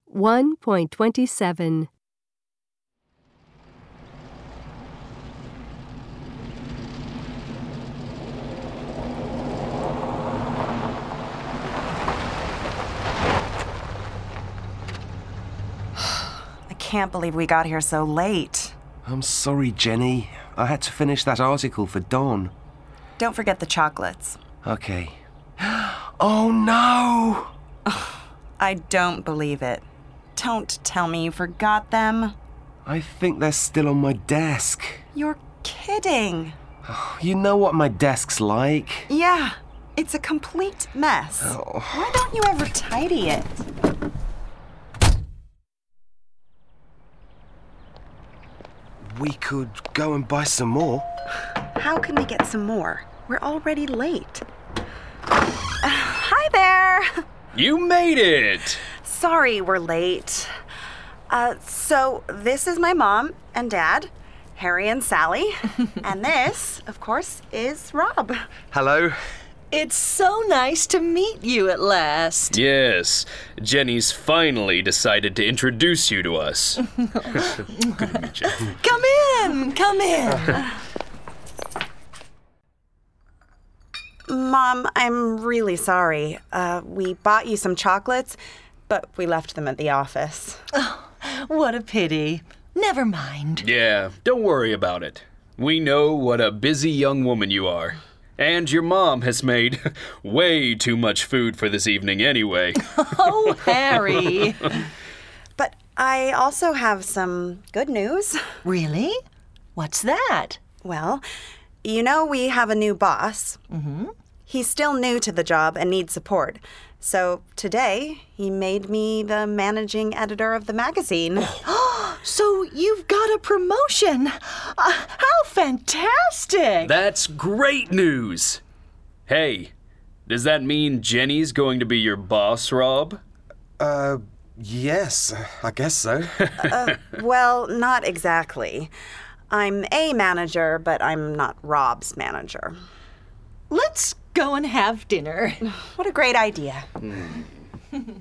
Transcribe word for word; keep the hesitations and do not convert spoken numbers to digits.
one point twenty-seven. I can't believe we got here so late. I'm sorry, Jenny. I had to finish that article for Dawn. Don't forget the chocolates. Okay. Oh, no! I don't believe it. Don't tell me you forgot them. I think they're still on my desk. You're kidding. You know what my desk's like. Yeah, it's a complete mess. Oh. Why don't you ever tidy it? We could go and buy some more. How can we get some more? We're already late. Uh, hi there. You made it! Sorry we're late. Uh, so this is my mom and dad, Harry and Sally. And this, of course, is Rob. Hello. It's so nice to meet you at last. Yes, Jenny's finally decided to introduce you to us. Good to meet you. Come in, come in. Mom, I'm really sorry. Uh, we bought you some chocolates, but we left them at the office. Oh, what a pity. Never mind. Yeah, don't worry about it. We know what a busy young woman you are. And your mom has made way too much food for this evening anyway. Oh, Harry. But I also have some good news. Really? What's that? Well, you know we have a new boss. Mm-hmm. He's still new to the job and needs support. So today, he made me the managing editor of the magazine. So you've got a promotion. Uh, how fantastic. That's great news. Hey, does that mean Jenny's going to be your boss, Rob? Uh, yes, I guess so. uh, well, not exactly. I'm a manager, but I'm not Rob's manager. Let's go and have dinner. What a great idea. Mm.